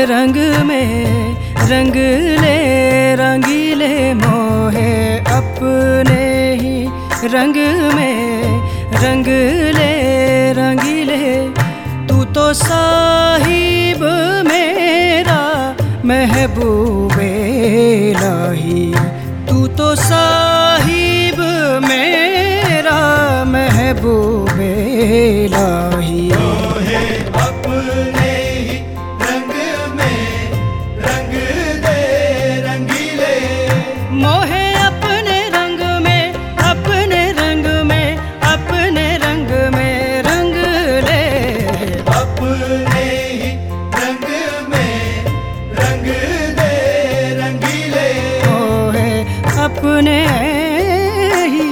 रंग में रंग ले रंगीले मोहे अपने ही रंग में रंग ले रंगीले। तू तो साहिब मेरा महबूबे इलाही, तू तो साहिब मेरा महबूबे इलाही। अपने ही रंग में रंग दे रंगीले, मोहे अपने रंग में अपने रंग में अपने रंग में रंग ले। अपने ही रंग में रंग दे रंगीले। मोहे अपने ही।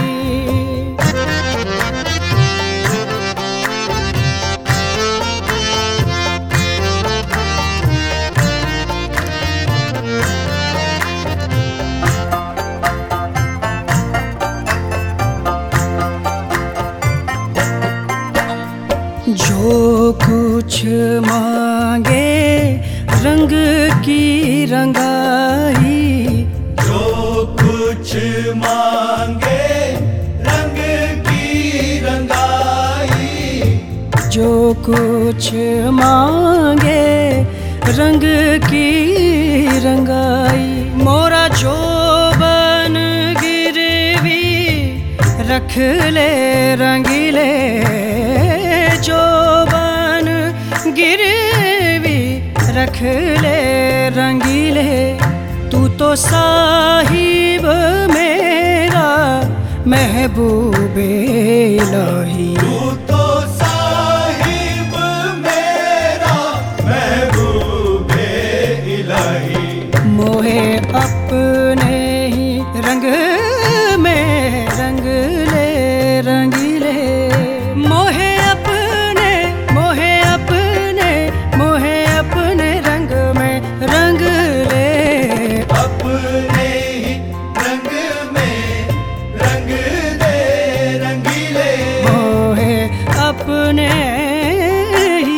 जो कुछ मांगे रंग की रंगाई, जो कुछ मांगे रंग की रंगाई, जो कुछ मांगे रंग की रंगाई। मोरा जो बन गिरवी रख ले रंगीले, जो बन गिरवी रख ले रंगीले। तू तो साहिब मेरा महबूबे इलाही, तू तो साहिब मेरा महबूबे इलाही। मोहे अपने ही रंग में रंग ले रंगीले। मोहे अपने मोहे अपने मोहे अपने रंग में रंग ले। अपने ही रंग में रंग दे रंगीले। मोहे अपने ही।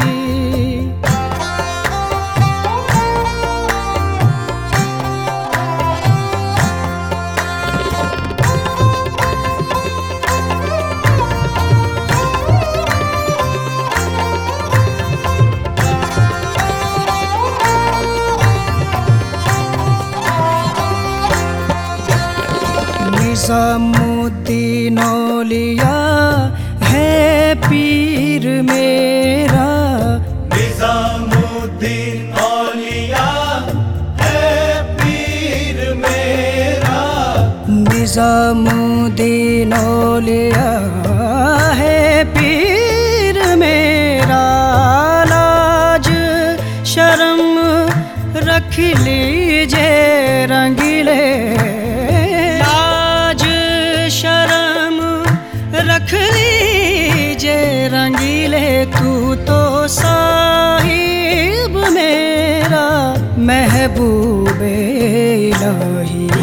निज़ामुद्दीन औलिया है पीर मेरा, निज़ामुद्दीन औलिया है पीर मेरा। निज़ामुद्दीन औलिया है पीर मेरा। लाज शर्म रख लीजिए रंगीले, शर्म रख लीजिए रंगीले। तू तो साहिब मेरा महबूबे इलाही,